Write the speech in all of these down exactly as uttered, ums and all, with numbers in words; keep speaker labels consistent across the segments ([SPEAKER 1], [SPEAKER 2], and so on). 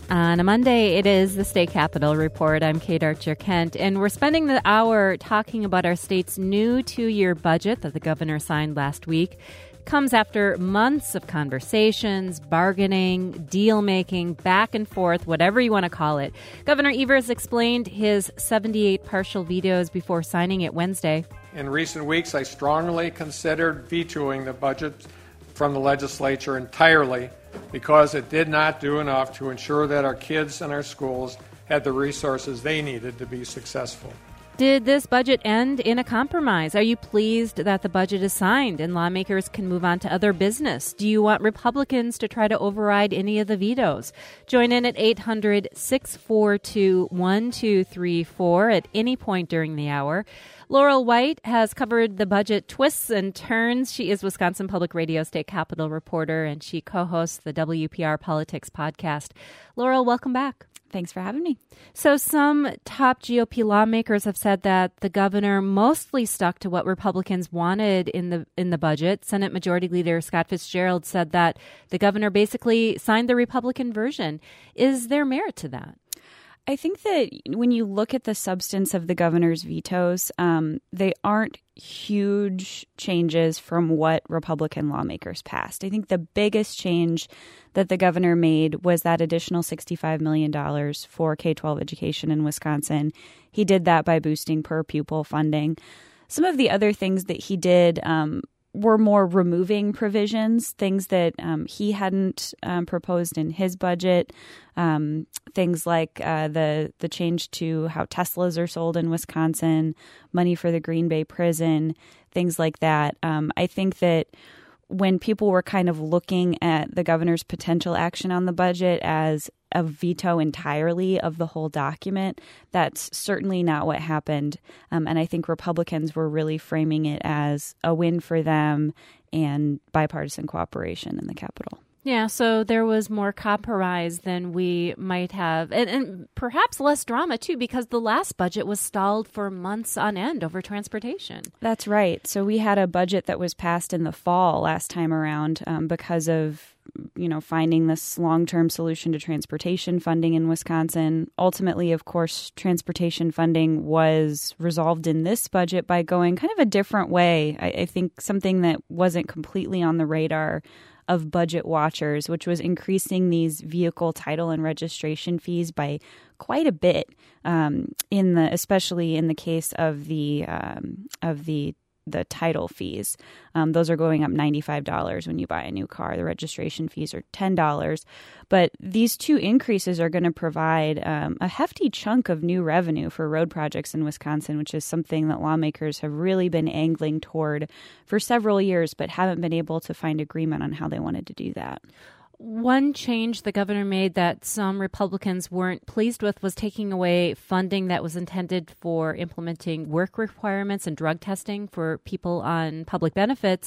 [SPEAKER 1] On a Monday, it is the State Capitol Report. I'm Kate Archer-Kent, and we're spending the hour talking about our state's new two-year budget that the governor signed last week. It comes after months of conversations, bargaining, deal-making, back and forth, whatever you want to call it. Governor Evers explained his seventy-eight partial vetoes before signing it Wednesday.
[SPEAKER 2] In recent weeks, I strongly considered vetoing the budget from the legislature entirely because it did not do enough to ensure that our kids and our schools had the resources they needed to be successful.
[SPEAKER 1] Did this budget end in a compromise? Are you pleased that the budget is signed and lawmakers can move on to other business? Do you want Republicans to try to override any of the vetoes? Join in at eight hundred, six four two, one two three four at any point during the hour. Laurel White has covered the budget twists and turns. She is Wisconsin Public Radio State Capitol reporter, and she co-hosts the W P R Politics podcast. Laurel, welcome back.
[SPEAKER 3] Thanks for having me.
[SPEAKER 1] So some top G O P lawmakers have said that the governor mostly stuck to what Republicans wanted in the in the budget. Senate Majority Leader Scott Fitzgerald said that the governor basically signed the Republican version. Is there merit to that?
[SPEAKER 3] I think that when you look at the substance of the governor's vetoes, um, they aren't huge changes from what Republican lawmakers passed. I think the biggest change that the governor made was that additional sixty-five million dollars for K twelve education in Wisconsin. He did that by boosting per pupil funding. Some of the other things that he did um, were more removing provisions, things that um, he hadn't um, proposed in his budget, um, things like uh, the the change to how Teslas are sold in Wisconsin, money for the Green Bay prison, things like that. Um, I think that when people were kind of looking at the governor's potential action on the budget as a veto entirely of the whole document, that's certainly not what happened. Um, and I think Republicans were really framing it as a win for them and bipartisan cooperation in the Capitol.
[SPEAKER 1] Yeah, so there was more compromise than we might have, and, and perhaps less drama, too, because the last budget was stalled for months on end over transportation.
[SPEAKER 3] That's right. So we had a budget that was passed in the fall last time around um, because of, you know, finding this long-term solution to transportation funding in Wisconsin. Ultimately, of course, transportation funding was resolved in this budget by going kind of a different way. I, I think something that wasn't completely on the radar of budget watchers, which was increasing these vehicle title and registration fees by quite a bit, um, in the especially in the case of the um, of the the title fees. Um, those are going up ninety-five dollars when you buy a new car. The registration fees are ten dollars. But these two increases are going to provide um, a hefty chunk of new revenue for road projects in Wisconsin, which is something that lawmakers have really been angling toward for several years, but haven't been able to find agreement on how they wanted to do that.
[SPEAKER 1] One change the governor made that some Republicans weren't pleased with was taking away funding that was intended for implementing work requirements and drug testing for people on public benefits.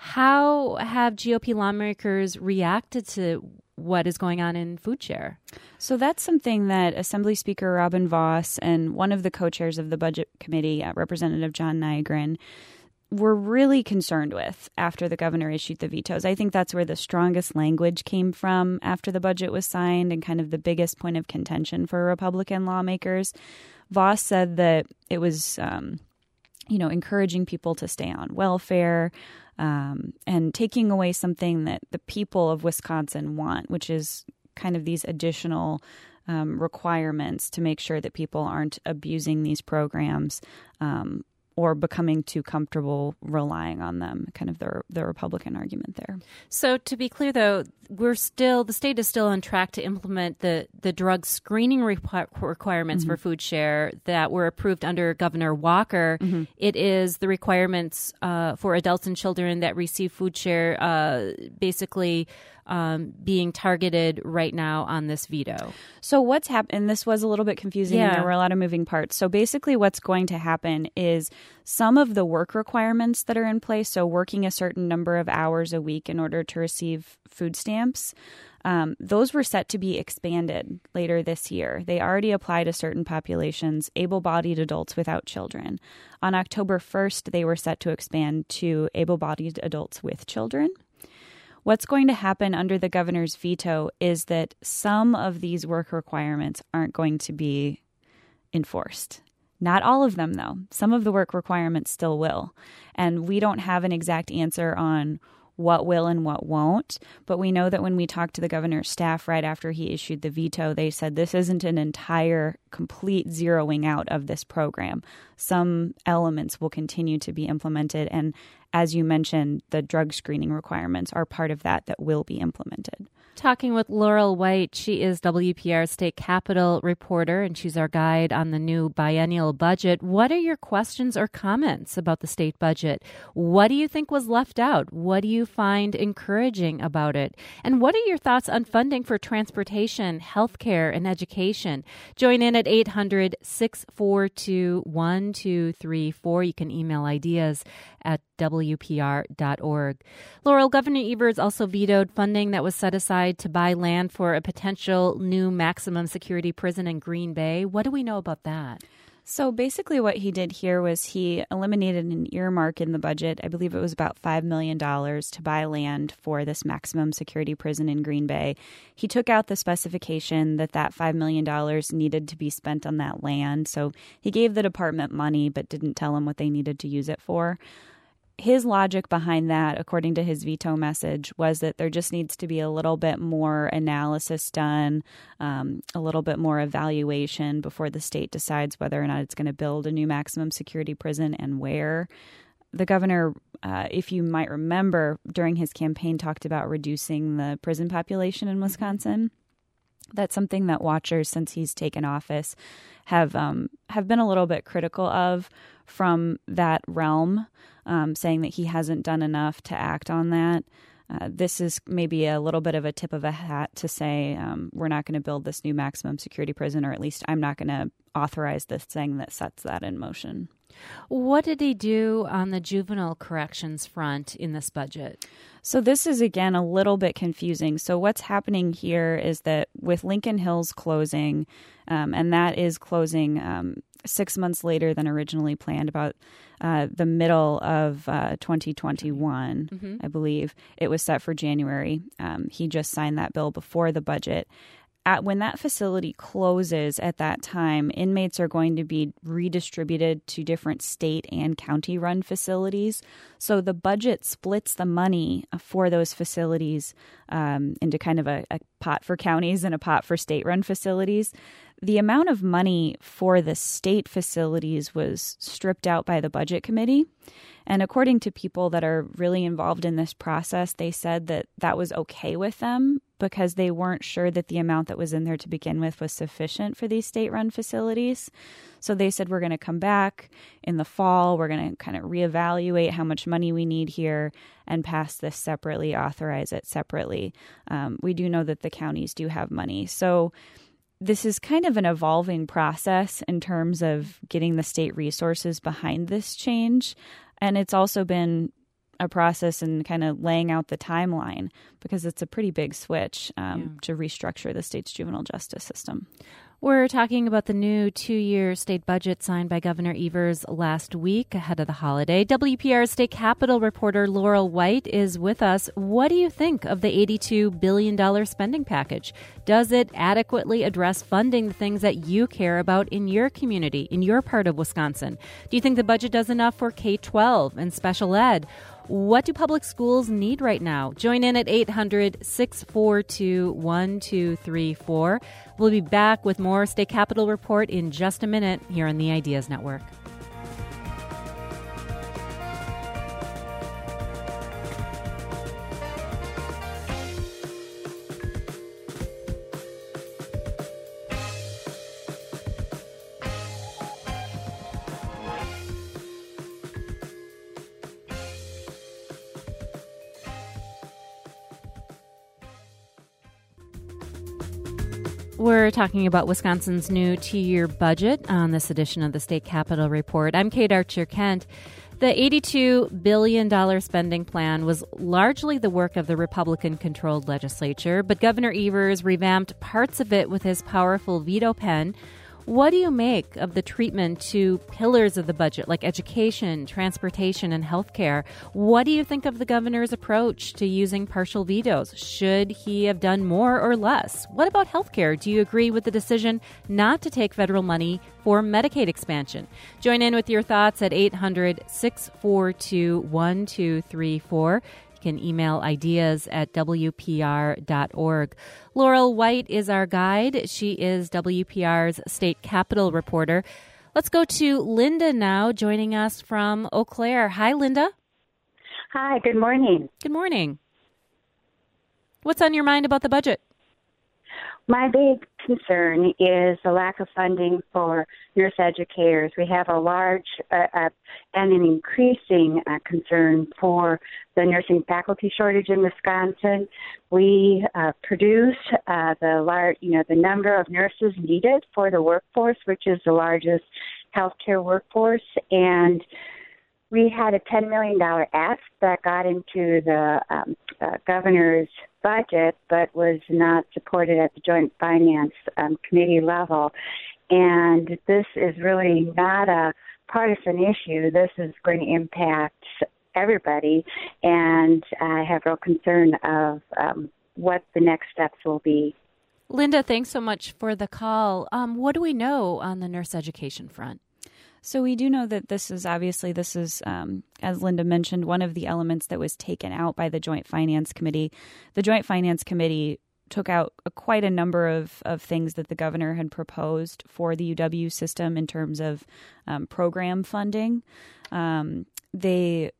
[SPEAKER 1] How have G O P lawmakers reacted to what is going on in food share?
[SPEAKER 3] So that's something that Assembly Speaker Robin Vos and one of the co-chairs of the Budget Committee, uh, Representative John Nygren, were really concerned with after the governor issued the vetoes. I think that's where the strongest language came from after the budget was signed and kind of the biggest point of contention for Republican lawmakers. Vos said that it was, um, you know, encouraging people to stay on welfare um, and taking away something that the people of Wisconsin want, which is kind of these additional um, requirements to make sure that people aren't abusing these programs um or becoming too comfortable relying on them, kind of the, the Republican argument there.
[SPEAKER 1] So to be clear, though, we're still, the state is still on track to implement the, the drug screening requ- requirements mm-hmm. for food share that were approved under Governor Walker. Mm-hmm. It is the requirements uh, for adults and children that receive food share uh, basically Um, being targeted right now on this veto.
[SPEAKER 3] So what's happened, this was a little bit confusing.
[SPEAKER 1] Yeah.
[SPEAKER 3] There were a lot of moving parts. So basically what's going to happen is some of the work requirements that are in place, so working a certain number of hours a week in order to receive food stamps, um, those were set to be expanded later this year. They already apply to certain populations, able-bodied adults without children. On October first, they were set to expand to able-bodied adults with children. What's going to happen under the governor's veto is that some of these work requirements aren't going to be enforced. Not all of them, though. Some of the work requirements still will. And we don't have an exact answer on what will and what won't. But we know that when we talked to the governor's staff right after he issued the veto, they said this isn't an entire, complete zeroing out of this program. Some elements will continue to be implemented. And as you mentioned, the drug screening requirements are part of that that will be implemented.
[SPEAKER 1] Talking with Laurel White. She is W P R State Capitol reporter, and she's our guide on the new biennial budget. What are your questions or comments about the state budget? What do you think was left out? What do you find encouraging about it? And what are your thoughts on funding for transportation, healthcare, and education? Join in at eight hundred, six four two, one two three four. You can email ideas at W P R dot org. Laurel, Governor Evers also vetoed funding that was set aside to buy land for a potential new maximum security prison in Green Bay. What do we know about that?
[SPEAKER 3] So basically what he did here was he eliminated an earmark in the budget. I believe it was about five million dollars to buy land for this maximum security prison in Green Bay. He took out the specification that that five million dollars needed to be spent on that land. So he gave the department money but didn't tell them what they needed to use it for. His logic behind that, according to his veto message, was that there just needs to be a little bit more analysis done, um, a little bit more evaluation before the state decides whether or not it's going to build a new maximum security prison and where. The governor, uh, if you might remember, during his campaign talked about reducing the prison population in Wisconsin. That's something that watchers, since he's taken office, have um, have been a little bit critical of from that realm, um, saying that he hasn't done enough to act on that. Uh, this is maybe a little bit of a tip of a hat to say um, we're not going to build this new maximum security prison, or at least I'm not going to authorize this thing that sets that in motion.
[SPEAKER 1] What did he do on the juvenile corrections front in this budget?
[SPEAKER 3] So this is, again, a little bit confusing. So what's happening here is that with Lincoln Hills closing, um, and that is closing um, six months later than originally planned, about uh, the middle of uh, twenty twenty-one, mm-hmm. I believe. It was set for January. Um, he just signed that bill before the budget. At, when that facility closes at that time, inmates are going to be redistributed to different state and county-run facilities. So the budget splits the money for those facilities um, into kind of a, a pot for counties and a pot for state-run facilities. The amount of money for the state facilities was stripped out by the budget committee. And according to people that are really involved in this process, they said that that was okay with them because they weren't sure that the amount that was in there to begin with was sufficient for these state-run facilities. So they said, we're going to come back in the fall. We're going to kind of reevaluate how much money we need here and pass this separately, authorize it separately. Um, we do know that the counties do have money. So this is kind of an evolving process in terms of getting the state resources behind this change. And it's also been a process in kind of laying out the timeline because it's a pretty big switch um, yeah. to restructure the state's juvenile justice system.
[SPEAKER 1] We're talking about the new two-year state budget signed by Governor Evers last week ahead of the holiday. W P R State Capitol reporter Laurel White is with us. What do you think of the eighty-two billion dollars spending package? Does it adequately address funding the things that you care about in your community, in your part of Wisconsin? Do you think the budget does enough for K twelve and special ed? What do public schools need right now? Join in at eight hundred, six four two, one two three four. We'll be back with more State Capitol Report in just a minute here on the Ideas Network. We're talking about Wisconsin's new two-year budget on this edition of the State Capitol Report. I'm Kate Archer-Kent. The eighty-two billion dollars spending plan was largely the work of the Republican-controlled legislature, but Governor Evers revamped parts of it with his powerful veto pen. What do you make of the treatment to pillars of the budget like education, transportation, and healthcare? What do you think of the governor's approach to using partial vetoes? Should he have done more or less? What about healthcare? Do you agree with the decision not to take federal money for Medicaid expansion? Join in with your thoughts at eight hundred, six four two, one two three four. You can email ideas at W P R dot org. Laurel White is our guide. She is W P R's state capitol reporter. Let's go to Linda now, joining us from Eau Claire. Hi, Linda.
[SPEAKER 4] Hi, good morning.
[SPEAKER 1] Good morning. What's on your mind about the budget?
[SPEAKER 4] My big concern is the lack of funding for nurse educators. We have a large uh, uh, and an increasing uh, concern for the nursing faculty shortage in Wisconsin. We uh, produce uh, the large, you know, the number of nurses needed for the workforce, which is the largest healthcare workforce, and we had a ten million dollars ask that got into the um, uh, governor's budget, but was not supported at the Joint Finance um, Committee level. And this is really not a partisan issue. This is going to impact everybody, and I have real concern of um, what the next steps will be.
[SPEAKER 1] Linda, thanks so much for the call. Um, what do we know on the nurse education front?
[SPEAKER 3] So we do know that this is obviously, this is, um, as Linda mentioned, one of the elements that was taken out by the Joint Finance Committee. The Joint Finance Committee took out a, quite a number of, of things that the governor had proposed for the U W system in terms of um, program funding. Um, they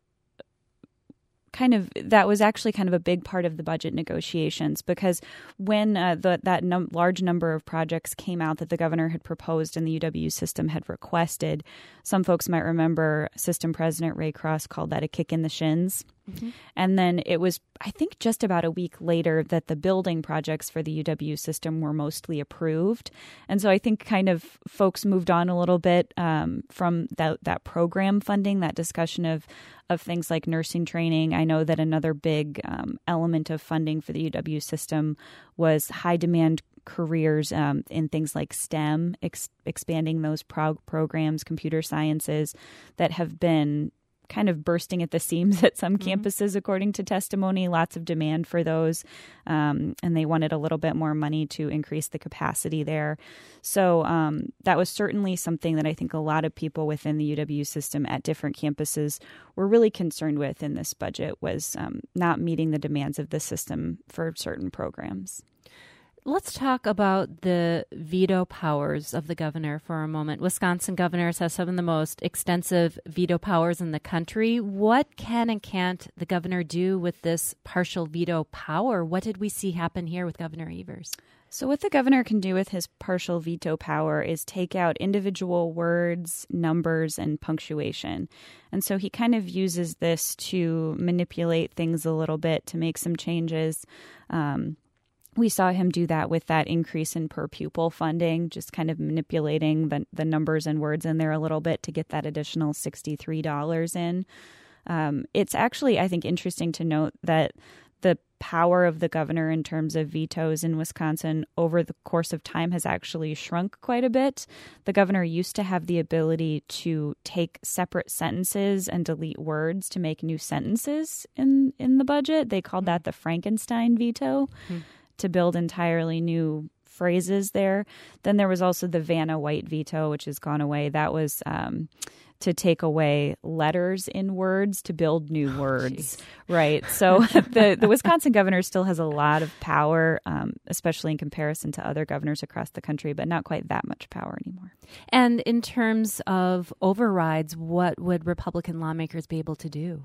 [SPEAKER 3] kind of, that was actually kind of a big part of the budget negotiations, because when uh, the, that num- large number of projects came out that the governor had proposed and the U W system had requested, some folks might remember System President Ray Cross called that a kick in the shins. Mm-hmm. And then it was, I think, just about a week later that the building projects for the U W system were mostly approved. And so I think kind of folks moved on a little bit um, from that, that program funding, that discussion of, of things like nursing training. I know that another big um, element of funding for the U W system was high demand careers um, in things like STEM, ex- expanding those prog- programs, computer sciences that have been kind of bursting at the seams at some mm-hmm. campuses, according to testimony. Lots of demand for those, um, and they wanted a little bit more money to increase the capacity there. So um, that was certainly something that I think a lot of people within the U W system at different campuses were really concerned with in this budget, was um, not meeting the demands of the system for certain programs.
[SPEAKER 1] Let's talk about the veto powers of the governor for a moment. Wisconsin governors have some of the most extensive veto powers in the country. What can and can't the governor do with this partial veto power? What did we see happen here with Governor Evers?
[SPEAKER 3] So what the governor can do with his partial veto power is take out individual words, numbers, and punctuation. And so he kind of uses this to manipulate things a little bit, to make some changes. Um We saw him do that with that increase in per pupil funding, just kind of manipulating the, the numbers and words in there a little bit to get that additional sixty-three dollars in. Um, it's actually, I think, interesting to note that the power of the governor in terms of vetoes in Wisconsin over the course of time has actually shrunk quite a bit. The governor used to have the ability to take separate sentences and delete words to make new sentences in, in the budget. They called that the Frankenstein veto. Mm-hmm. to build entirely new phrases there. Then there was also the Vanna White veto, which has gone away. That was um, to take away letters in words to build new oh, words. Geez. Right. So the, the Wisconsin governor still has a lot of power, um, especially in comparison to other governors across the country, but not quite that much power anymore.
[SPEAKER 1] And in terms of overrides, what would Republican lawmakers be able to do?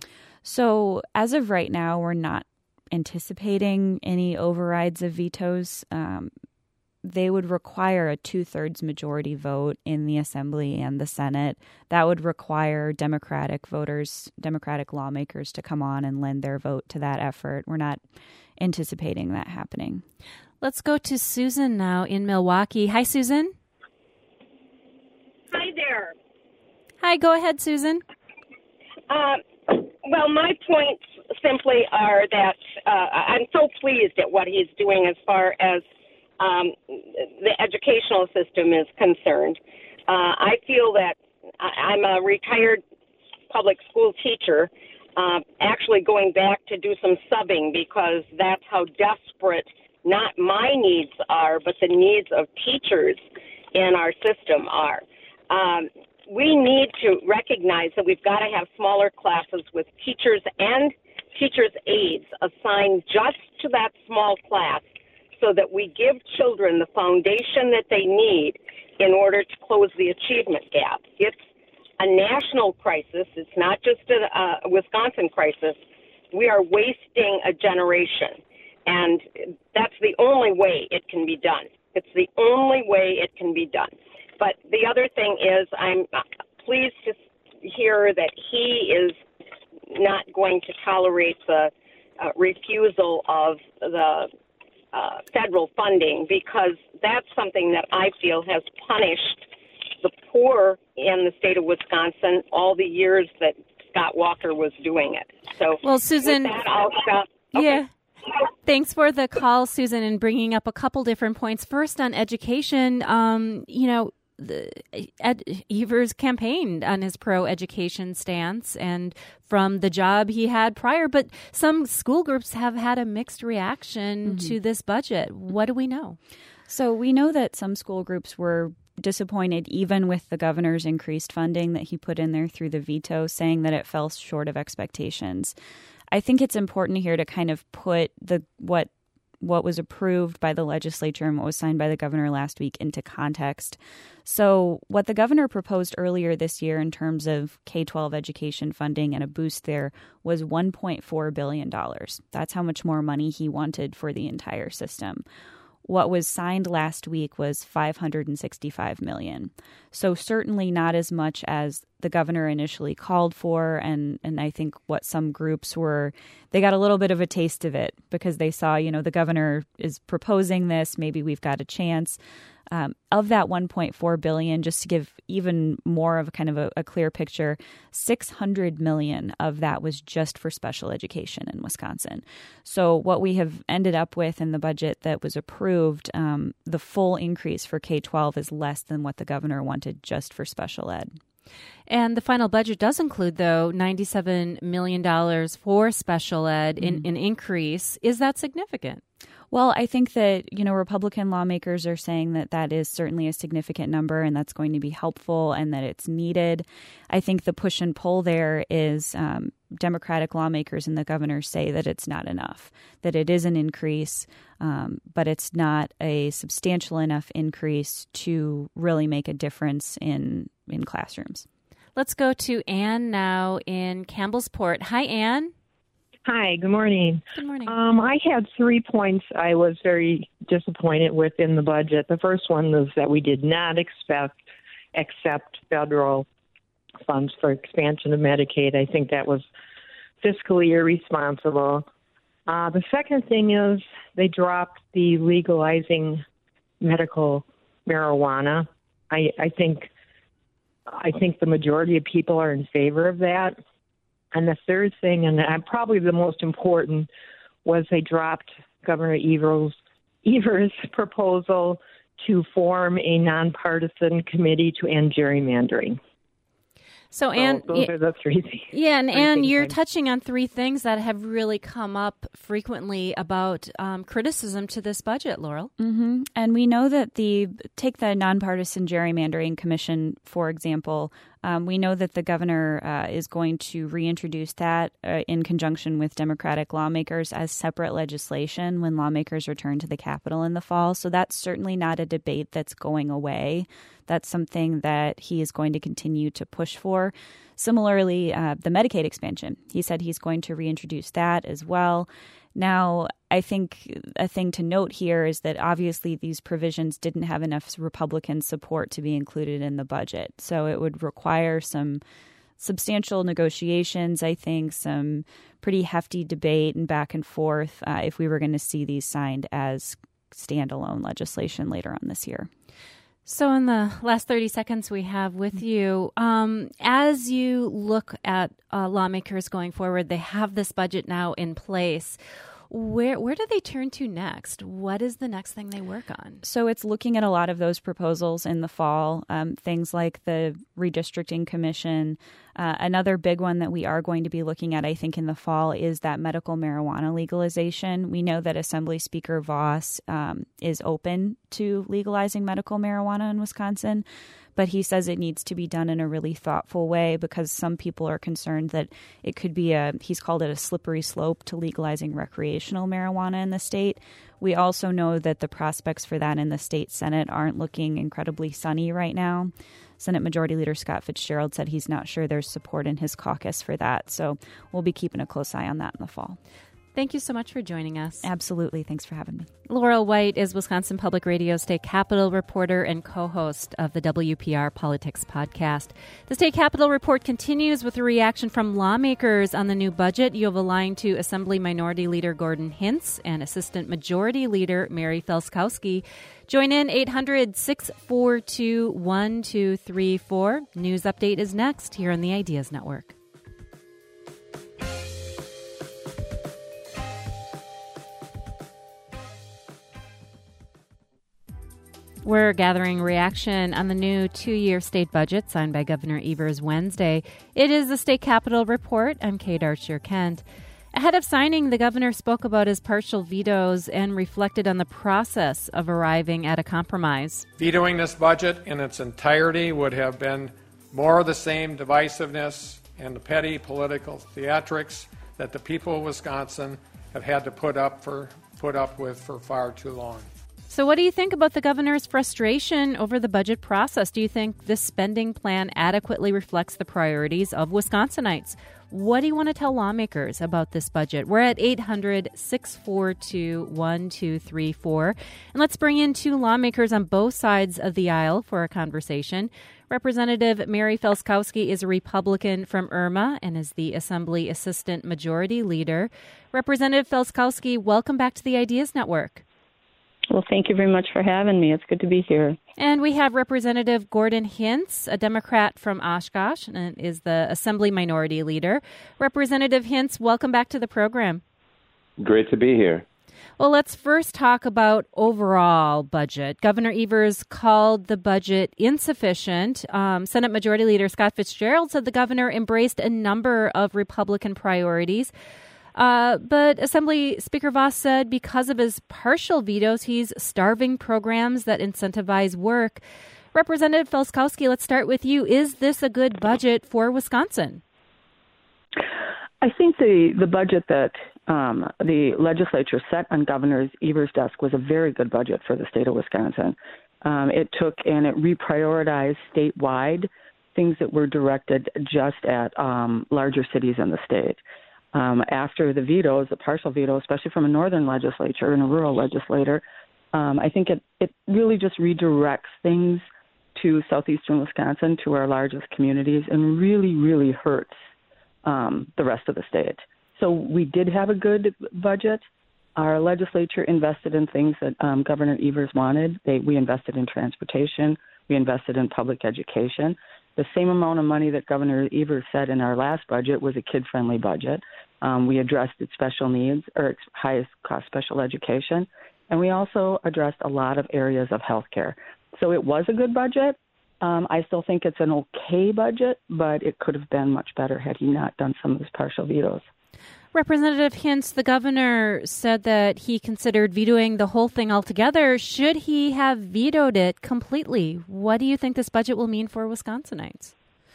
[SPEAKER 3] So as of right now, we're not anticipating any overrides of vetoes. Um, they would require a two-thirds majority vote in the Assembly and the Senate. That would require Democratic voters, Democratic lawmakers to come on and lend their vote to that effort. We're not anticipating that happening.
[SPEAKER 1] Let's go to Susan now in Milwaukee. Hi, Susan.
[SPEAKER 5] Hi there.
[SPEAKER 1] Hi, go ahead, Susan.
[SPEAKER 5] Uh, well, my points simply are that uh, I'm so pleased at what he's doing as far as um, the education educational system is concerned, uh, I feel that I, I'm a retired public school teacher, uh, actually going back to do some subbing because that's how desperate not my needs are, but the needs of teachers in our system are. Um, we need to recognize that we've got to have smaller classes with teachers and teachers' aides assigned just to that small class so that we give children the foundation that they need in order to close the achievement gap. It's a national crisis. It's not just a, a Wisconsin crisis. We are wasting a generation, and that's the only way it can be done. It's the only way it can be done. But the other thing is I'm pleased to hear that he is not going to tolerate the uh, refusal of the uh, federal funding, because that's something that I feel has punished the poor in the state of Wisconsin all the years that Scott Walker was doing it. So,
[SPEAKER 1] well, Susan,
[SPEAKER 5] with that, I'll stop. Okay.
[SPEAKER 1] Yeah. Thanks for the call, Susan, and bringing up a couple different points. First, on education, um, you know, the, Ed Evers campaigned on his pro-education stance and from the job he had prior, but some school groups have had a mixed reaction mm-hmm. to this budget. What do we know?
[SPEAKER 3] So we know that some school groups were disappointed even with the governor's increased funding that he put in there through the veto, saying that it fell short of expectations. I think it's important here to kind of put the what what was approved by the legislature and what was signed by the governor last week into context. So what the governor proposed earlier this year in terms of K twelve education funding and a boost there was one point four billion dollars. That's how much more money he wanted for the entire system. What was signed last week was five hundred sixty-five million dollars. So certainly not as much as the governor initially called for. And, and I think what some groups were, they got a little bit of a taste of it because they saw, you know, the governor is proposing this. Maybe we've got a chance. Um, of that one point four billion dollars, just to give even more of kind of a, a clear picture, six hundred million dollars of that was just for special education in Wisconsin. So what we have ended up with in the budget that was approved, um, the full increase for K twelve is less than what the governor wanted just for special ed.
[SPEAKER 1] And the final budget does include, though, ninety-seven million dollars for special ed in
[SPEAKER 3] Mm-hmm.
[SPEAKER 1] an increase. Is that significant?
[SPEAKER 3] Well, I think that, you know, Republican lawmakers are saying that that is certainly a significant number and that's going to be helpful and that it's needed. I think the push and pull there is um, Democratic lawmakers and the governor say that it's not enough, that it is an increase, um, but it's not a substantial enough increase to really make a difference in, in classrooms.
[SPEAKER 1] Let's go to Ann now in Campbellsport. Hi, Ann.
[SPEAKER 6] Hi, good morning.
[SPEAKER 1] Good morning.
[SPEAKER 6] Um, I had three points I was very disappointed with in the budget. The first one was that we did not expect accept federal funds for expansion of Medicaid. I think that was fiscally irresponsible. Uh, the second thing is they dropped the legalizing medical marijuana. I, I think I think the majority of people are in favor of that. And the third thing, and probably the most important, was they dropped Governor Evers' Evers' proposal to form a nonpartisan committee to end gerrymandering.
[SPEAKER 1] So,
[SPEAKER 6] So
[SPEAKER 1] Ann,
[SPEAKER 6] those are the three things.
[SPEAKER 1] yeah, and
[SPEAKER 6] three
[SPEAKER 1] Ann,
[SPEAKER 6] things
[SPEAKER 1] you're
[SPEAKER 6] I-
[SPEAKER 1] touching on three things that have really come up frequently about um, criticism to this budget, Laurel.
[SPEAKER 3] Mm-hmm. And we know that the, take the Nonpartisan Gerrymandering Commission, for example, um, we know that the governor uh, is going to reintroduce that uh, in conjunction with Democratic lawmakers as separate legislation when lawmakers return to the Capitol in the fall. So that's certainly not a debate that's going away. That's something that he is going to continue to push for. Similarly, uh, the Medicaid expansion, he said he's going to reintroduce that as well. Now, I think a thing to note here is that obviously these provisions didn't have enough Republican support to be included in the budget. So it would require some substantial negotiations, I think, some pretty hefty debate and back and forth uh, if we were going to see these signed as standalone legislation later on this year.
[SPEAKER 1] So in the last thirty seconds we have with you, um, as you look at uh, lawmakers going forward, they have this budget now in place. Where where do they turn to next? What is the next thing they work on?
[SPEAKER 3] So it's looking at a lot of those proposals in the fall, um, things like the redistricting commission. Uh, another big one that we are going to be looking at, I think, in the fall is that medical marijuana legalization. We know that Assembly Speaker Voss um, is open to legalizing medical marijuana in Wisconsin, but he says it needs to be done in a really thoughtful way because some people are concerned that it could be a, he's called it a slippery slope to legalizing recreational marijuana in the state. We also know that the prospects for that in the state Senate aren't looking incredibly sunny right now. Senate Majority Leader Scott Fitzgerald said he's not sure there's support in his caucus for that. So we'll be keeping a close eye on that in the fall.
[SPEAKER 1] Thank you so much for joining us.
[SPEAKER 3] Absolutely. Thanks for having me.
[SPEAKER 1] Laurel White is Wisconsin Public Radio State Capitol reporter and co-host of the W P R Politics podcast. The State Capitol Report continues with a reaction from lawmakers on the new budget. You have a line to Assembly Minority Leader Gordon Hintz and Assistant Majority Leader Mary Felskowski. Join in eight hundred, six four two, one two three four. News Update is next here on the Ideas Network. We're gathering reaction on the new two-year state budget signed by Governor Evers Wednesday. It is the State Capitol Report. I'm Kate Archer-Kent. Ahead of signing, the governor spoke about his partial vetoes and reflected on the process of arriving at a compromise.
[SPEAKER 2] Vetoing this budget in its entirety would have been more of the same divisiveness and the petty political theatrics that the people of Wisconsin have had to put up for put up with for far too long.
[SPEAKER 1] So what do you think about the governor's frustration over the budget process? Do you think this spending plan adequately reflects the priorities of Wisconsinites? What do you want to tell lawmakers about this budget? We're at eight hundred, six four two, one two three four. And let's bring in two lawmakers on both sides of the aisle for a conversation. Representative Mary Felskowski is a Republican from Irma and is the Assembly Assistant Majority Leader. Representative Felskowski, welcome back to the Ideas Network.
[SPEAKER 6] Well, thank you very much for having me. It's good to be here.
[SPEAKER 1] And we have Representative Gordon Hintz, a Democrat from Oshkosh, and is the Assembly Minority Leader. Representative Hintz, welcome back to the program.
[SPEAKER 7] Great to be here.
[SPEAKER 1] Well, let's first talk about overall budget. Governor Evers called the budget insufficient. Um, Senate Majority Leader Scott Fitzgerald said the governor embraced a number of Republican priorities. Uh, but Assembly Speaker Voss said because of his partial vetoes, he's starving programs that incentivize work. Representative Felskowski, let's start with you. Is this a good budget for Wisconsin?
[SPEAKER 6] I think the, the budget that um, the legislature set on Governor Evers' desk was a very good budget for the state of Wisconsin. Um, it took and it reprioritized statewide things that were directed just at um, larger cities in the state. Um, after the vetoes, the partial veto, especially from a northern legislature and a rural legislator, um, I think it, it really just redirects things to southeastern Wisconsin, to our largest communities, and really, really hurts um, the rest of the state. So we did have a good budget. Our legislature invested in things that um, Governor Evers wanted. They, we invested in transportation. We invested in public education. The same amount of money that Governor Evers said in our last budget was a kid-friendly budget. Um, we addressed its special needs, or its highest cost special education, and we also addressed a lot of areas of health care. So it was a good budget. Um, I still think it's an okay budget, but it could have been much better had he not done some of his partial vetoes.
[SPEAKER 1] Representative Hintz, the governor said that he considered vetoing the whole thing altogether. Should he have vetoed it completely? What do you think this budget will mean for Wisconsinites?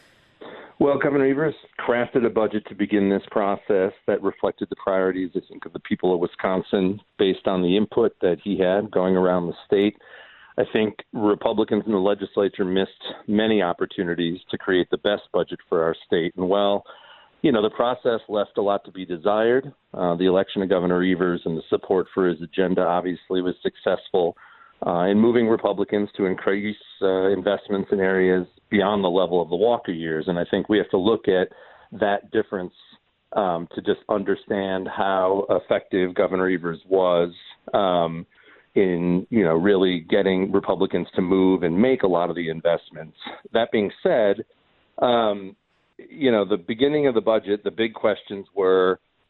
[SPEAKER 7] Well, Governor Evers crafted a budget to begin this process that reflected the priorities, I think, of the people of Wisconsin based on the input that he had going around the state. I think Republicans in the legislature missed many opportunities to create the best budget for our state. And while, you know, the process left a lot to be desired, uh, the election of Governor Evers and the support for his agenda obviously was successful uh, in moving Republicans to increase uh, investments in areas beyond the level of the Walker years. And I think we have to look at that difference um, to just understand how effective Governor Evers was um, in, you know, really getting Republicans to move and make a lot of the investments. That being said, um, you know, the beginning of the budget, the big questions were,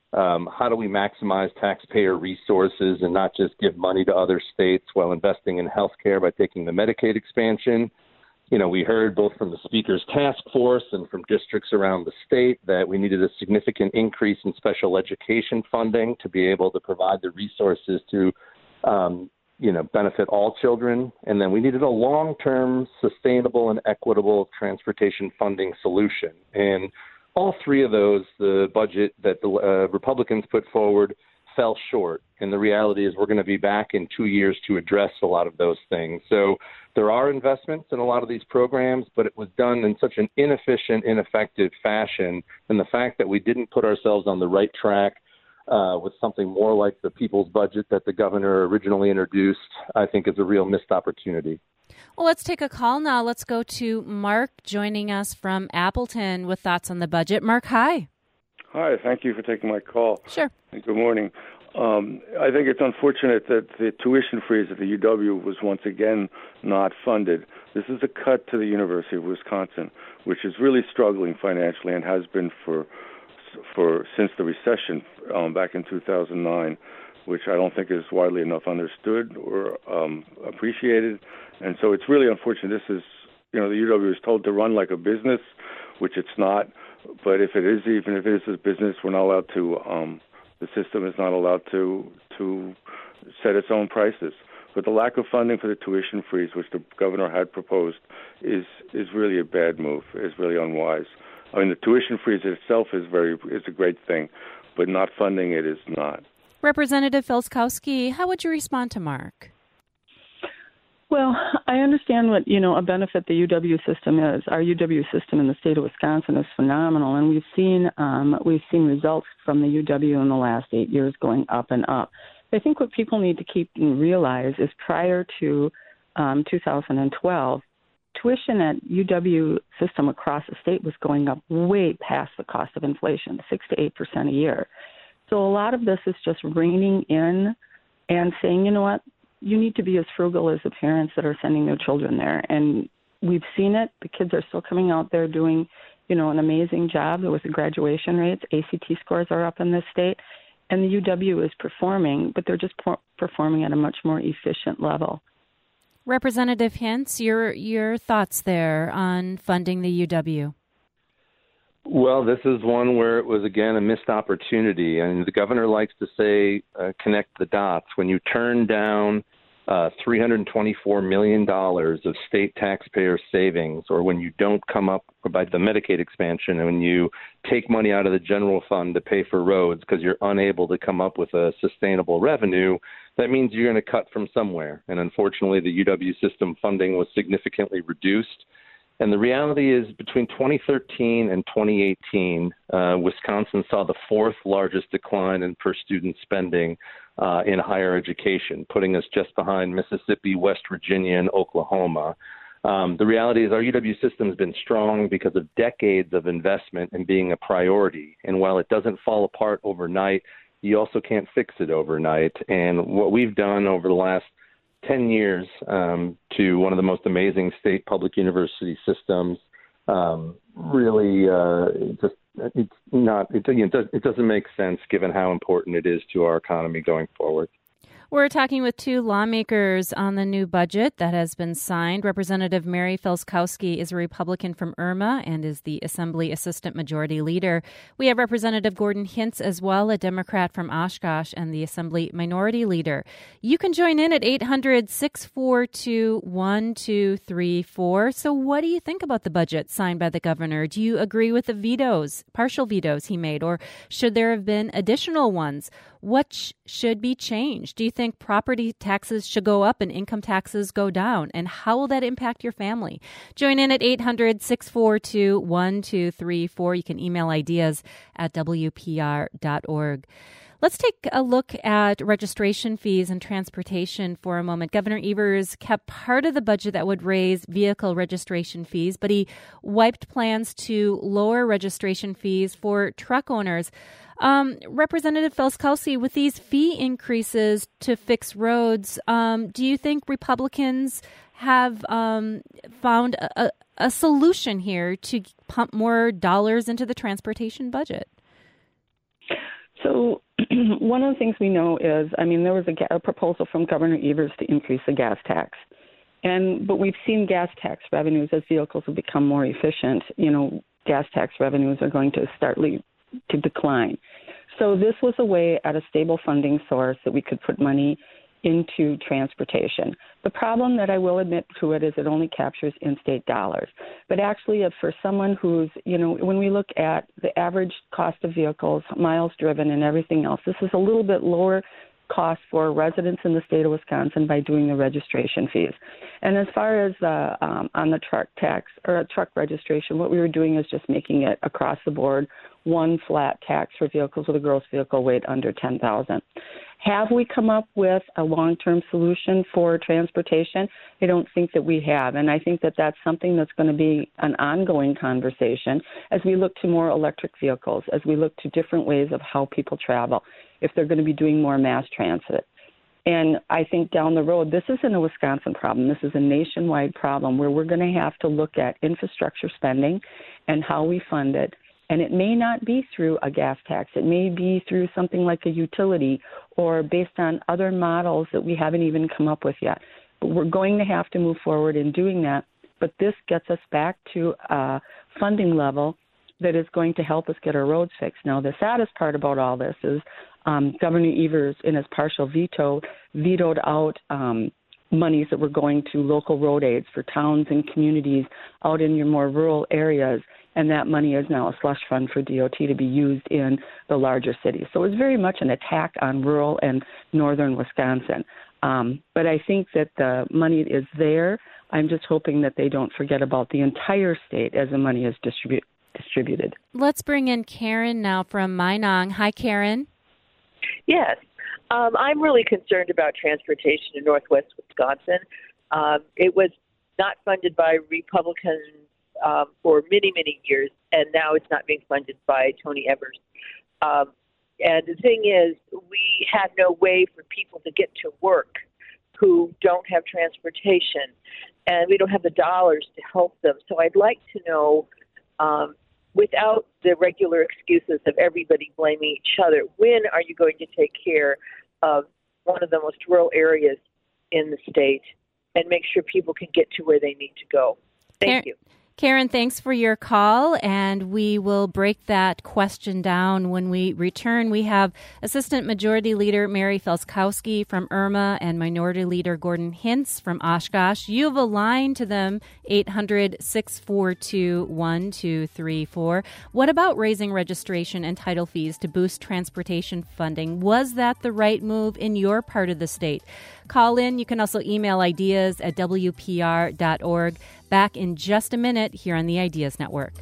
[SPEAKER 7] Um, how do we maximize taxpayer resources and not just give money to other states while investing in healthcare by taking the Medicaid expansion? You know, we heard both from the Speaker's task force and from districts around the state that we needed a significant increase in special education funding to be able to provide the resources to, um, you know, benefit all children. And then we needed a long-term, sustainable, and equitable transportation funding solution. And all three of those, the budget that the uh, Republicans put forward, fell short. And the reality is we're going to be back in two years to address a lot of those things. So there are investments in a lot of these programs, but it was done in such an inefficient, ineffective fashion. And the fact that we didn't put ourselves on the right track uh, with something more like the people's budget that the governor originally introduced, I think is a real missed opportunity.
[SPEAKER 1] Well, let's take a call now. Let's go to Mark joining us from Appleton with thoughts on the budget. Mark, hi.
[SPEAKER 8] Hi, thank you for taking my call.
[SPEAKER 1] Sure.
[SPEAKER 8] Good morning. Um, I think it's unfortunate that the tuition freeze at the U W was once again not funded. This is a cut to the University of Wisconsin, which is really struggling financially and has been for for since the recession um, back in two thousand nine, which I don't think is widely enough understood or um, appreciated. And so it's really unfortunate. This is, you know, the U W is told to run like a business, which it's not. But if it is, even if it is a business, we're not allowed to, um, the system is not allowed to to set its own prices. But the lack of funding for the tuition freeze, which the governor had proposed, is is really a bad move, is really unwise. I mean, the tuition freeze itself is very is a great thing, but not funding it is not.
[SPEAKER 1] Representative Felskowski, how would you respond to Mark?
[SPEAKER 9] Well, I understand what, you know, a benefit the U W system is. Our U W system in the state of Wisconsin is phenomenal, and we've seen um, we've seen results from the U W in the last eight years going up and up. I think what people need to keep and realize is prior to um, two thousand twelve, tuition at U W system across the state was going up way past the cost of inflation, six to eight percent a year. So a lot of this is just reining in and saying, you know what, you need to be as frugal as the parents that are sending their children there. And we've seen it. The kids are still coming out there doing, you know, an amazing job with the graduation rates. A C T scores are up in this state. And the U W is performing, but they're just por- performing at a much more efficient level.
[SPEAKER 1] Representative Hintz, your your thoughts there on funding the U W?
[SPEAKER 7] Well, this is one where it was, again, a missed opportunity. And the governor likes to say, uh, connect the dots. When you turn down uh, three hundred twenty-four million dollars of state taxpayer savings, or when you don't come up by the Medicaid expansion, and when you take money out of the general fund to pay for roads because you're unable to come up with a sustainable revenue, that means you're going to cut from somewhere. And unfortunately, the U W system funding was significantly reduced. And the reality is between twenty thirteen and twenty eighteen, uh, Wisconsin saw the fourth largest decline in per student spending uh, in higher education, putting us just behind Mississippi, West Virginia, and Oklahoma. Um, the reality is our U W system has been strong because of decades of investment in being a priority. And while it doesn't fall apart overnight, you also can't fix it overnight. And what we've done over the last ten years um, to one of the most amazing state public university systems. Um, really, uh, it just it's not it, it, does, it doesn't make sense given how important it is to our economy going forward.
[SPEAKER 1] We're talking with two lawmakers on the new budget that has been signed. Representative Mary Felskowski is a Republican from Irma and is the Assembly Assistant Majority Leader. We have Representative Gordon Hintz as well, a Democrat from Oshkosh and the Assembly Minority Leader. You can join in at eight hundred, six four two, one two three four. So what do you think about the budget signed by the governor? Do you agree with the vetoes, partial vetoes he made, or should there have been additional ones? What sh- should be changed? Do you think property taxes should go up and income taxes go down? And how will that impact your family? Join in at eight hundred, six four two, one two three four. You can email ideas at W P R dot org. Let's take a look at registration fees and transportation for a moment. Governor Evers kept part of the budget that would raise vehicle registration fees, but he wiped plans to lower registration fees for truck owners. Um, Representative Felskowski, with these fee increases to fix roads, um, do you think Republicans have um, found a, a solution here to pump more dollars into the transportation budget?
[SPEAKER 9] So one of the things we know is, I mean, there was a, ga- a proposal from Governor Evers to increase the gas tax. And but we've seen gas tax revenues as vehicles have become more efficient. You know, gas tax revenues are going to start le- to decline. So this was a way at a stable funding source that we could put money into transportation. The problem that I will admit to it is it only captures in-state dollars. But actually, if for someone who's, you know, when we look at the average cost of vehicles, miles driven, and everything else, this is a little bit lower cost for residents in the state of Wisconsin by doing the registration fees. And as far as uh, um, on the truck tax or truck registration, what we were doing is just making it across the board one flat tax for vehicles with a gross vehicle weight under ten thousand. Have we come up with a long-term solution for transportation? I don't think that we have, and I think that that's something that's going to be an ongoing conversation as we look to more electric vehicles, as we look to different ways of how people travel, if they're going to be doing more mass transit. And I think down the road, this isn't a Wisconsin problem. This is a nationwide problem where we're going to have to look at infrastructure spending and how we fund it. And it may not be through a gas tax. It may be through something like a utility or based on other models that we haven't even come up with yet. But we're going to have to move forward in doing that. But this gets us back to a funding level that is going to help us get our roads fixed. Now, the saddest part about all this is um, Governor Evers, in his partial veto, vetoed out um, monies that were going to local road aids for towns and communities out in your more rural areas. And that money is now a slush fund for D O T to be used in the larger cities. So it's very much an attack on rural and northern Wisconsin. Um, but I think that the money is there. I'm just hoping that they don't forget about the entire state as the money is distribu- distributed.
[SPEAKER 1] Let's bring in Karen now from Minong. Hi, Karen.
[SPEAKER 10] Yes. Um, I'm really concerned about transportation in northwest Wisconsin. Um, it was not funded by Republicans um, for many, many years, and now it's not being funded by Tony Evers. Um, and the thing is, we have no way for people to get to work who don't have transportation, and we don't have the dollars to help them. So I'd like to know, um, without the regular excuses of everybody blaming each other, when are you going to take care of one of the most rural areas in the state and make sure people can get to where they need to go? Thank
[SPEAKER 1] Karen,
[SPEAKER 10] you.
[SPEAKER 1] Karen, thanks for your call, and we will break that question down when we return. We have Assistant Majority Leader Mary Felskowski from Irma and Minority Leader Gordon Hintz from Oshkosh. You have a line to them, eight hundred, six four two, one two three four. What about raising registration and title fees to boost transportation funding? Was that the right move in your part of the state? Call in. You can also email ideas at w p r dot org. Back in just a minute here on the Ideas Network.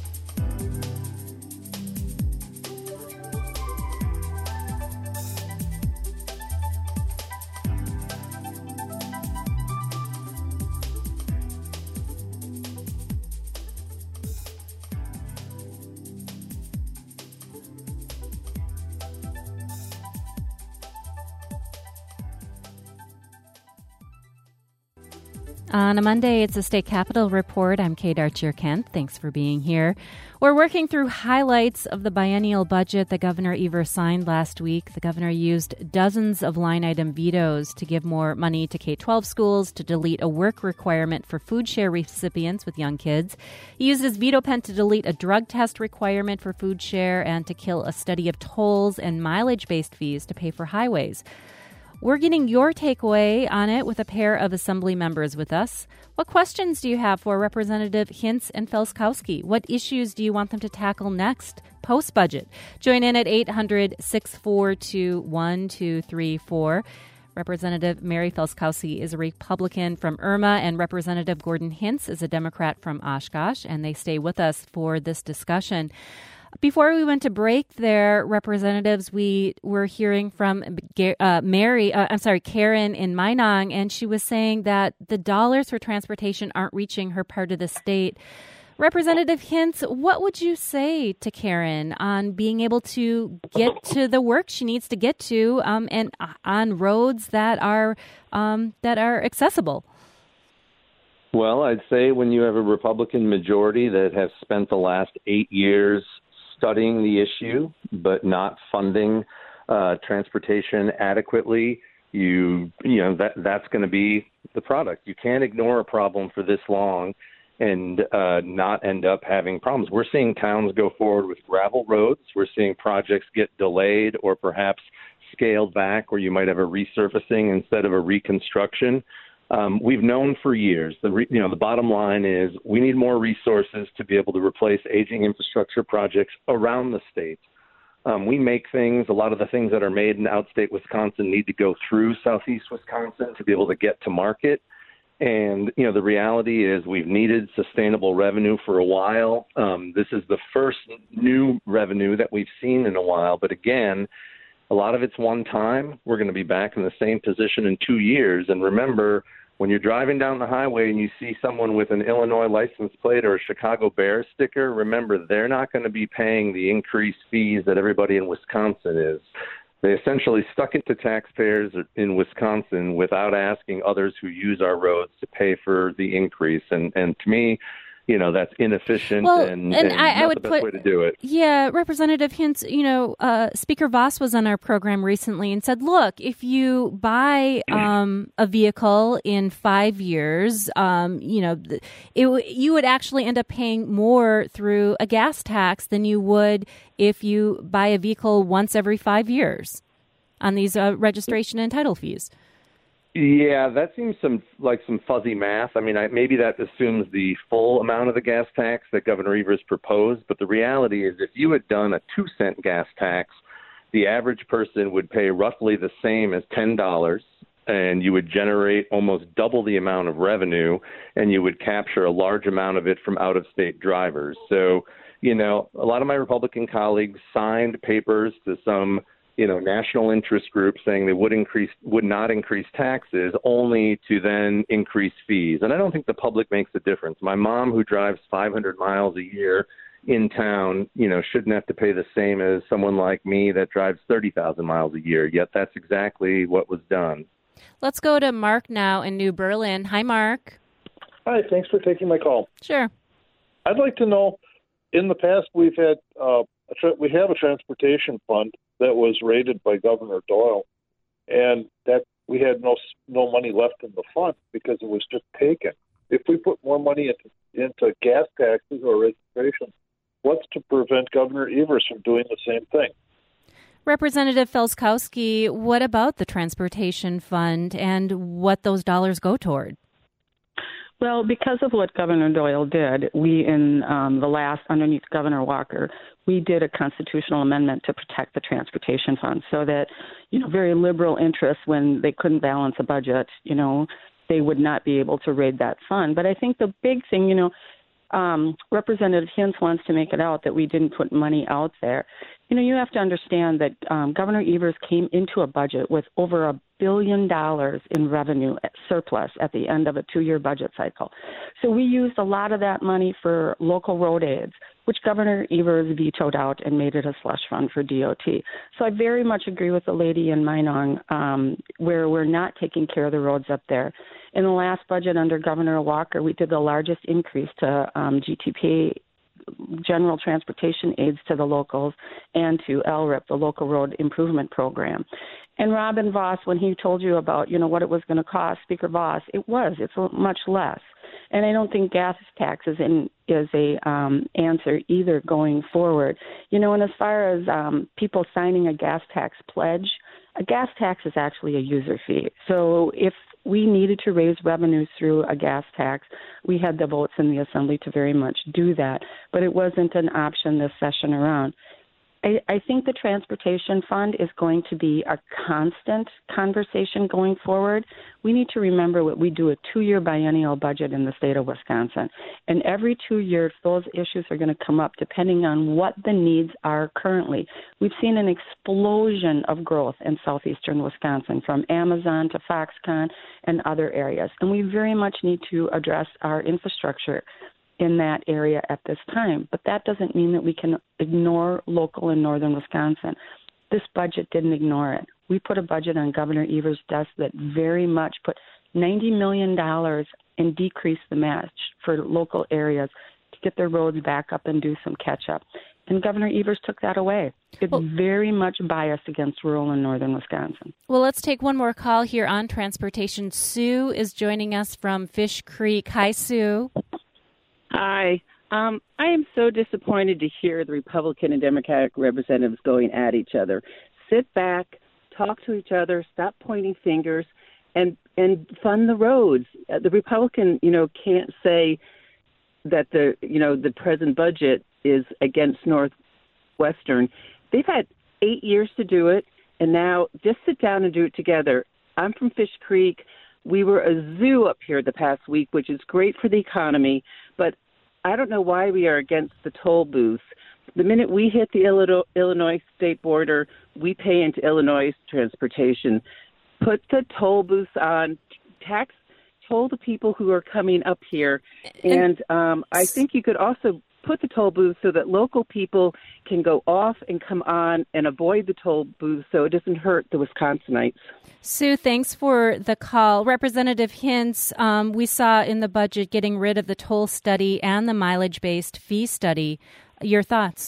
[SPEAKER 1] On a Monday, it's a State Capitol Report. I'm Kate Archer-Kent. Thanks for being here. We're working through highlights of the biennial budget that Governor Evers signed last week. The governor used dozens of line-item vetoes to give more money to K twelve schools, to delete a work requirement for food share recipients with young kids. He used his veto pen to delete a drug test requirement for food share and to kill a study of tolls and mileage-based fees to pay for highways. We're getting your takeaway on it with a pair of Assembly members with us. What questions do you have for Representative Hintz and Felskowski? What issues do you want them to tackle next, post-budget? Join in at eight hundred, six four two, one two three four. Representative Mary Felskowski is a Republican from Irma, and Representative Gordon Hintz is a Democrat from Oshkosh, and they stay with us for this discussion. Before we went to break there, representatives, we were hearing from uh, Mary, uh, I'm sorry, Karen in Minong, and she was saying that the dollars for transportation aren't reaching her part of the state. Representative Hintz, what would you say to Karen on being able to get to the work she needs to get to um, and on roads that are um, that are accessible?
[SPEAKER 7] Well, I'd say when you have a Republican majority that has spent the last eight years studying the issue but not funding uh, transportation adequately, you you know that that's going to be the product. You can't ignore a problem for this long and uh, not end up having problems. We're seeing towns go forward with gravel roads. We're seeing projects get delayed or perhaps scaled back, where you might have a resurfacing instead of a reconstruction. Um, we've known for years, the re, you know, the bottom line is we need more resources to be able to replace aging infrastructure projects around the state. Um, we make things, a lot of the things that are made in outstate Wisconsin need to go through southeast Wisconsin to be able to get to market. And, you know, the reality is we've needed sustainable revenue for a while. Um, this is the first new revenue that we've seen in a while. But again, a lot of it's one time. We're going to be back in the same position in two years. And remember, when you're driving down the highway and you see someone with an Illinois license plate or a Chicago Bears sticker, remember, they're not going to be paying the increased fees that everybody in Wisconsin is. They essentially stuck it to taxpayers in Wisconsin without asking others who use our roads to pay for the increase. And, and to me, you know, that's inefficient
[SPEAKER 1] well,
[SPEAKER 7] and,
[SPEAKER 1] and,
[SPEAKER 7] and
[SPEAKER 1] I,
[SPEAKER 7] not
[SPEAKER 1] I would
[SPEAKER 7] the best
[SPEAKER 1] put,
[SPEAKER 7] way to do it.
[SPEAKER 1] Yeah, Representative Hintz, you know, uh, Speaker Voss was on our program recently and said, look, if you buy um, a vehicle in five years, um, you know, it, you would actually end up paying more through a gas tax than you would if you buy a vehicle once every five years on these uh, registration and title fees.
[SPEAKER 7] Yeah, that seems some like some fuzzy math. I mean, I, maybe that assumes the full amount of the gas tax that Governor Evers proposed, but the reality is if you had done a two cent gas tax, the average person would pay roughly the same as ten dollars, and you would generate almost double the amount of revenue, and you would capture a large amount of it from out-of-state drivers. So, you know, a lot of my Republican colleagues signed papers to some you know, national interest groups saying they would increase, would not increase taxes, only to then increase fees. And I don't think the public makes a difference. My mom, who drives five hundred miles a year in town, you know, shouldn't have to pay the same as someone like me that drives thirty thousand miles a year. Yet that's exactly what was done. Let's go to Mark now in New Berlin. Hi, Mark.
[SPEAKER 11] Hi, thanks for taking my call.
[SPEAKER 1] Sure.
[SPEAKER 11] I'd like to know, in the past, we've had uh, a tra- we have a transportation fund that was raided by Governor Doyle, and that we had no no money left in the fund because it was just taken. If we put more money into, into gas taxes or registration, what's to prevent Governor Evers from doing the same thing?
[SPEAKER 1] Representative Felskowski, what about the transportation fund and what those dollars go toward?
[SPEAKER 9] Well, because of what Governor Doyle did, we in um, the last, underneath Governor Walker, we did a constitutional amendment to protect the transportation fund so that, you know, very liberal interests, when they couldn't balance a budget, you know, they would not be able to raid that fund. But I think the big thing, you know, um, Representative Hintz wants to make it out that we didn't put money out there. You know, you have to understand that um, Governor Evers came into a budget with over a billion dollars in revenue surplus at the end of a two-year budget cycle. So we used a lot of that money for local road aids, which Governor Evers vetoed out and made it a slush fund for D O T. So I very much agree with the lady in Minong, um, where we're not taking care of the roads up there. In the last budget under Governor Walker, we did the largest increase to um, G T P, general transportation aids to the locals, and to L R I P, the local road improvement program. And Robin Voss, when he told you about, you know, what it was going to cost, Speaker Voss, it was. It's much less. And I don't think gas taxes in, is a um, answer either going forward. You know, and as far as um, people signing a gas tax pledge, a gas tax is actually a user fee. So if we needed to raise revenues through a gas tax, we had the votes in the Assembly to very much do that. But it wasn't an option this session around. I, I think the transportation fund is going to be a constant conversation going forward. We need to remember what we do a two-year biennial budget in the state of Wisconsin. And every two years, those issues are going to come up depending on what the needs are currently. We've seen an explosion of growth in southeastern Wisconsin, from Amazon to Foxconn and other areas. And we very much need to address our infrastructure in that area at this time. But that doesn't mean that we can ignore local and northern Wisconsin. This budget didn't ignore it. We put a budget on Governor Evers' desk that very much put ninety million dollars and decreased the match for local areas to get their roads back up and do some catch-up. and Governor Evers took that away. It's well, very much biased against rural and northern Wisconsin.
[SPEAKER 1] Well, let's take one more call here on transportation. Sue is joining us from Fish Creek. Hi, Sue.
[SPEAKER 12] Hi. Um, I am so disappointed to hear the Republican and Democratic representatives going at each other. Sit back, talk to each other, stop pointing fingers, and and fund the roads. Uh, the Republican, you know, can't say that the you know the present budget is against Northwestern. They've had eight years to do it, and now just sit down and do it together. I'm from Fish Creek. We were a zoo up here the past week, which is great for the economy, but I don't know why we are against the toll booths. The minute we hit the Illinois state border, we pay into Illinois transportation. Put the toll booths on, tax, toll the people who are coming up here. And um, I think you could also put the toll booths so that local people can go off and come on and avoid the toll booths so it doesn't hurt the Wisconsinites.
[SPEAKER 1] Sue, thanks for the call. Representative Hintz, um, we saw in the budget getting rid of the toll study and the mileage-based fee study. Your thoughts?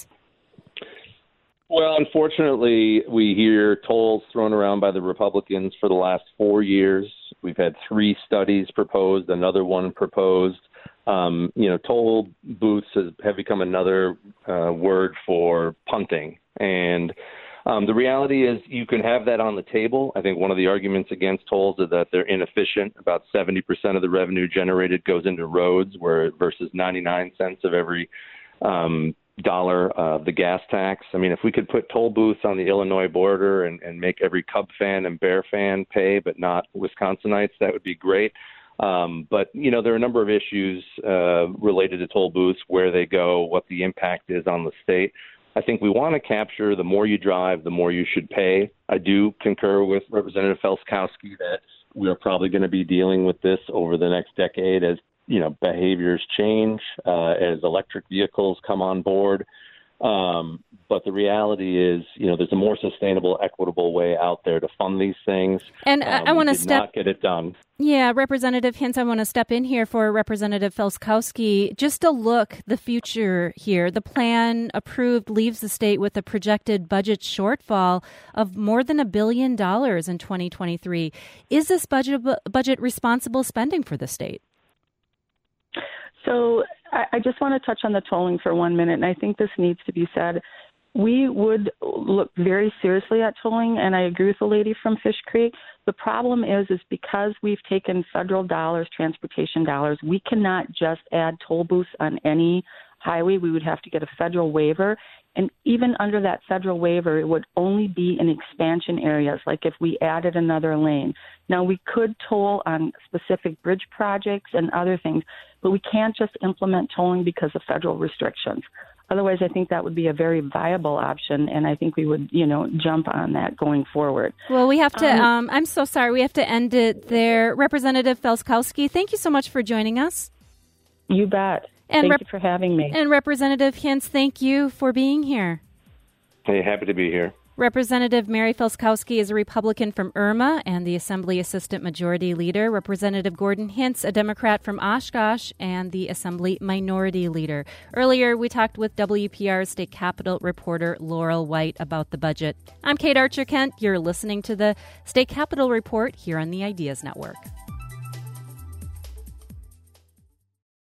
[SPEAKER 7] Well, unfortunately, we hear tolls thrown around by the Republicans for the last four years. We've had three studies proposed, another one proposed. Um, you know, toll booths has, have become another uh, word for punting. And um, the reality is you can have that on the table. I think one of the arguments against tolls is that they're inefficient. About seventy percent of the revenue generated goes into roads, where versus ninety-nine cents of every um, dollar of the gas tax. I mean, if we could put toll booths on the Illinois border and, and make every Cub fan and Bear fan pay, but not Wisconsinites, that would be great. Um, but, you know, there are a number of issues uh, related to toll booths, where they go, what the impact is on the state. I think we want to capture the more you drive, the more you should pay. I do concur with Representative Felskowski that we are probably going to be dealing with this over the next decade as, you know, behaviors change, uh, as electric vehicles come on board. Um, but the reality is, you know, there's a more sustainable, equitable way out there to fund these things.
[SPEAKER 1] And um, I, I want to step.
[SPEAKER 7] Not get it done.
[SPEAKER 1] Yeah, Representative Hintz, I want to step in here for Representative Felskowski. Just to look the future here, the plan approved leaves the state with a projected budget shortfall of more than a billion dollars in twenty twenty-three. Is this budget budget responsible spending for the state?
[SPEAKER 9] So I, I just want to touch on the tolling for one minute, and I think this needs to be said. We would look very seriously at tolling, and I agree with the lady from Fish Creek. The problem is, is because we've taken federal dollars, transportation dollars, we cannot just add toll booths on any highway. We would have to get a federal waiver. And even under that federal waiver, it would only be in expansion areas, like if we added another lane. Now, we could toll on specific bridge projects and other things, but we can't just implement tolling because of federal restrictions. Otherwise, I think that would be a very viable option, and I think we would, you know, jump on that going forward.
[SPEAKER 1] Well, we have to, um,
[SPEAKER 9] um,
[SPEAKER 1] I'm so sorry, we have to end it there. Representative Felskowski, thank you so much for joining us.
[SPEAKER 9] You bet. And thank Rep- you for having me.
[SPEAKER 1] And Representative Hintz, thank you for being here.
[SPEAKER 7] Hey, happy to be here.
[SPEAKER 1] Representative Mary Felskowski is a Republican from Irma and the Assembly Assistant Majority Leader. Representative Gordon Hintz, a Democrat from Oshkosh and the Assembly Minority Leader. Earlier, we talked with W P R's State Capitol reporter Laurel White about the budget. I'm Kate Archer-Kent. You're listening to the State Capitol Report here on the Ideas Network.